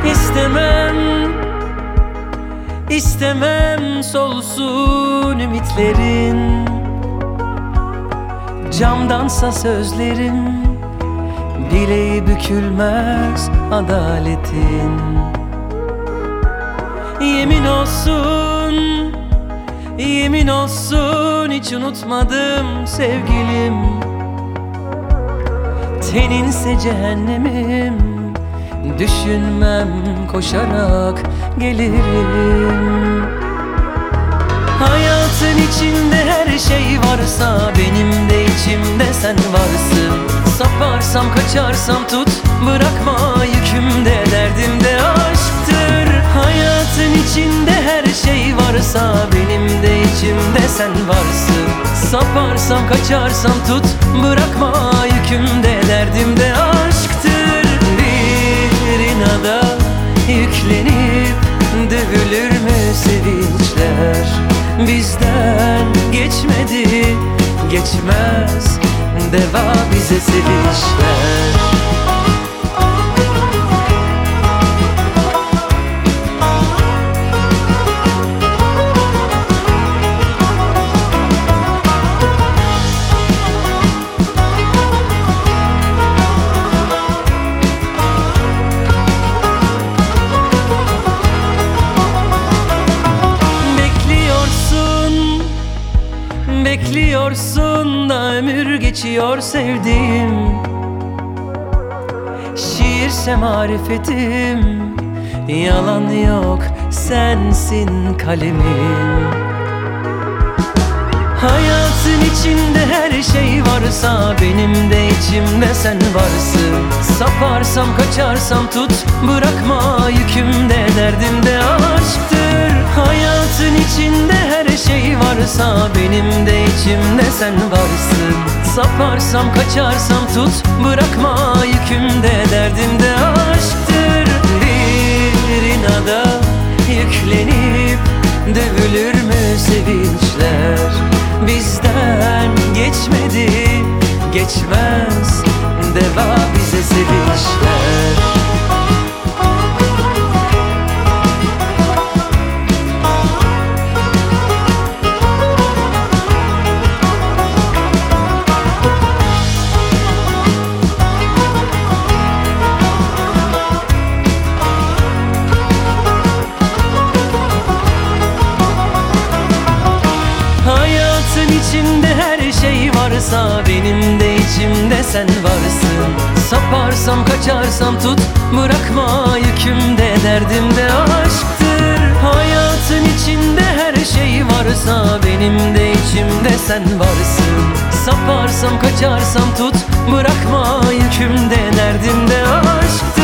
İstemem, istemem solsun ümitlerin. Camdansa sözlerim, bileği bükülmez adaletin. Yemin olsun, yemin olsun hiç unutmadım sevgilim. Teninse cehennemim, düşünmem koşarak gelirim. Hayatın içinde her şey varsa, benim de içimde sen varsın. Saparsam kaçarsam tut, bırakma yükümde, derdimde aşktır. Hayatın içinde her şey varsa, benim de içimde sen varsın. Saparsam kaçarsam tut, bırakma yükümde, derdimde aşktır. Bir inada yüklenip dövülür mü sevinçler? Bizden geçmedi, geçmez, deva bize sevişler. Bekliyorsun da ömür geçiyor sevdiğim. Şiirse marifetim, yalan yok sensin kalemim. Hayatın içinde her şey varsa, benim de içimde sen varsın. Saparsam kaçarsam tut, bırakma yükümde, derdimde aşktır. Hayatın içinde her şey varsa, benim de içimde sen varsın. Saparsam kaçarsam tut, bırakma yükümde, derdimde aşktır. Bir inada yüklenip dövülür mü sevinçler? Bizden geçmedi, geçmez, deva bize sevişler. İçinde her şey varsa, benim de içimde sen varsın. Saparsam kaçarsam tut, bırakma yükümde, derdimde aşktır. Hayatın içinde her şey varsa, benim de içimde sen varsın. Saparsam kaçarsam tut, bırakma yükümde, derdimde aşktır.